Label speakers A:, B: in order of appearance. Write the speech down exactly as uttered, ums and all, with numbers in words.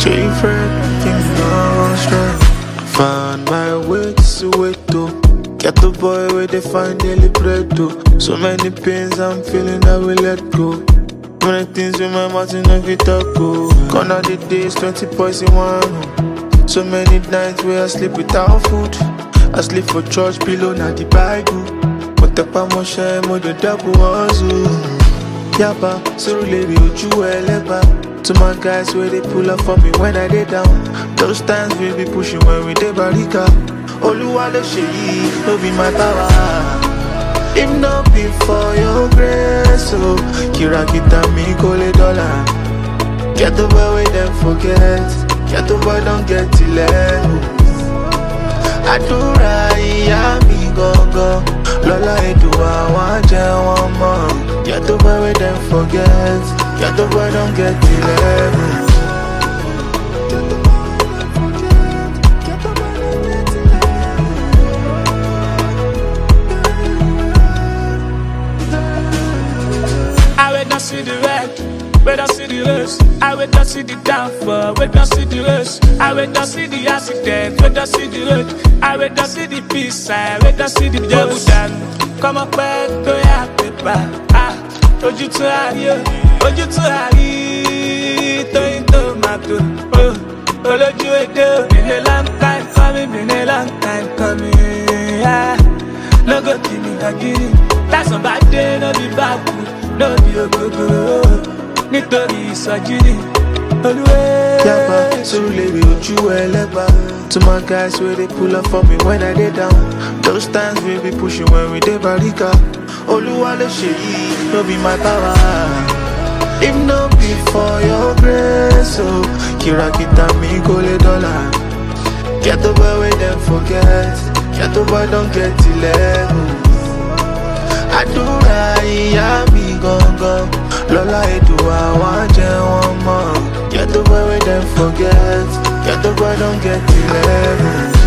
A: J Fred, keep on strong. Find my way to it though. Get the boy where they find daily bread though. So many pains I'm feeling I will let go. Many things with my mouth in every talk go. Gone are the days, twenty points in one. So many nights where I sleep without food. I sleep for church below, not the Bible. But the promotion, more the double hustle. Yaba, so lady, you eleba. To my guys where they pull up for me when I dey down. Those times we be pushing when we dey barika. Oluwa le sheyi, no be my power. If not be for your grace, oh, Kira kita mi kole dollar. Get the boy we them forget. Get the boy don't get till end. Adura iya mi gongo. Lola eduwa wanje one more. Get the boy we them forget. Get the boy don't get till end.
B: See the red, we don't see the race. I wait to see the downfall, we don't see the race. I wait to see the accident, we don't see the road. I wait to see the peace, I wait to see the devil down. Come up back to your paper. Ah, ojú tó àrí, ojú tó àrí, tó in tomato. Oh, olójú èdè, been a long time coming, been a long time coming. Ah, no go give me a giddy. That's a bad day, no be bad. No be a go-go, nítorí ìsọjírí Olúwẹ̀.
A: Yaba, so lady, ojú ẹlẹ́gbà. To my guys where they pull up for me when I dey down. Those times we be pushing when we dey barika. Oluwa le sheyi, no be my power. If no be for your grace, oh, Kira kita mi kole dollar. Get the boy where them forget. Get the boy don't get till end. Adura iya mi gongo. Lola eduwa wanje one more. Get the boy we them forget. Get the boy don't get till end.